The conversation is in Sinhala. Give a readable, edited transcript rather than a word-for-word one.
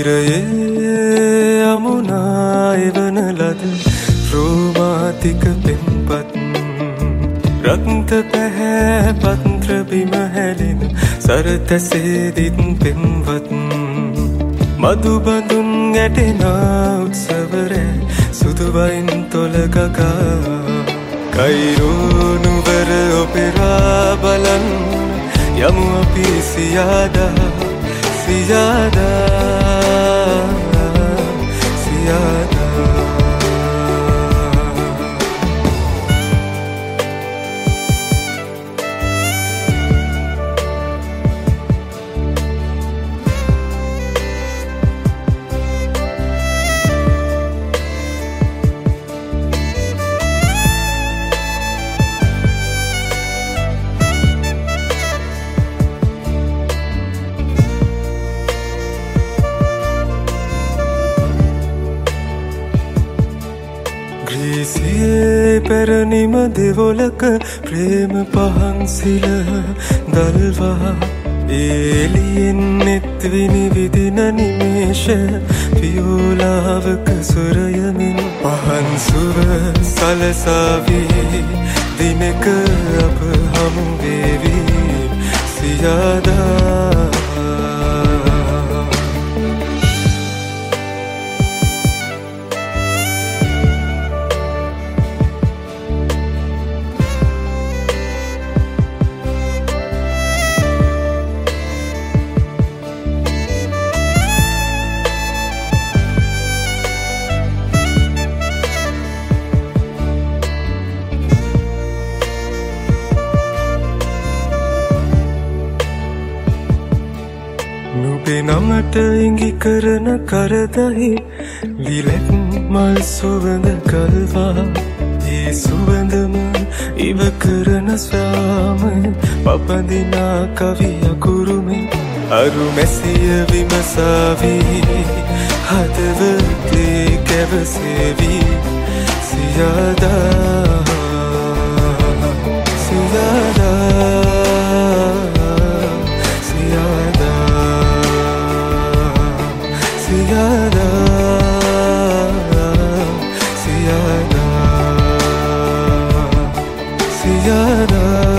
තිරයේ යමුනා එවන ලද රෝමාතික පෙම්පත් රක්ත පැහැ පත්‍ර බිම හැලෙන සරතැසේදිත් පෙම්වත් මදු බඳුන් ගැටෙනා උත්සවරෑ සුදුවයින් තොලගකා කයිරෝ නුවර ඔපෙරා බලන් යමු අපි සියාදා සියාදා සියාදා ග්‍රීසියේ පැරණිම දෙවොලක ප්‍රේම පහන්සිල දල්වා එළියෙන් නෙත් විනිවිදින නිමේෂ පියෝලාවක සොරයමින් පහන් සුව සලසාවී දිනක අප හමු වේවි සියාදා නුඹේ නමට ඉඟි කරන කරදහි විලෙක් මල් සුවඳ කල්වා ඒ සුවඳම ඉව කරන ස්වාම පපදිනා කවි අකුරුමෙන් අරු මැසිය විමසාවී හදවතේ කැවසේවී සියාදා සියාදා Siyada, siyada, siyada.